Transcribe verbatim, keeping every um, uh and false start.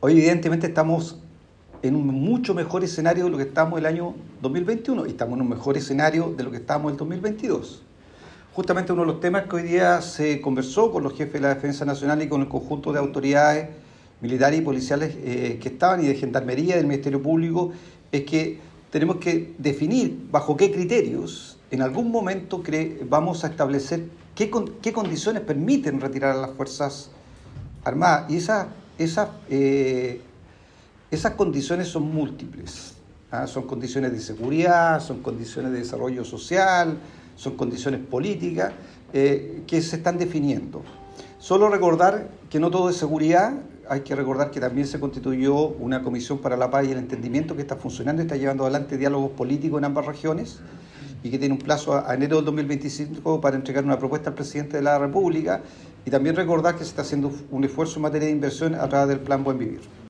Hoy evidentemente estamos en un mucho mejor escenario de lo que estábamos el año dos mil veintiuno y estamos en un mejor escenario de lo que estábamos en el dos mil veintidós. Justamente uno de los temas que hoy día se conversó con los jefes de la Defensa Nacional y con el conjunto de autoridades militares y policiales eh, que estaban y de Gendarmería, del Ministerio Público, es que tenemos que definir bajo qué criterios en algún momento cre- vamos a establecer qué, con- qué condiciones permiten retirar a las Fuerzas Armadas. Y esas, esas, eh, esas condiciones son múltiples. ¿ah? Son condiciones de seguridad, son condiciones de desarrollo social, son condiciones políticas eh, que se están definiendo. Solo recordar que no todo es seguridad, hay que recordar que también se constituyó una comisión para la paz y el entendimiento que está funcionando y está llevando adelante diálogos políticos en ambas regiones y que tiene un plazo a enero del dos mil veinticinco para entregar una propuesta al presidente de la República, y también recordar que se está haciendo un esfuerzo en materia de inversión a través del Plan Buen Vivir.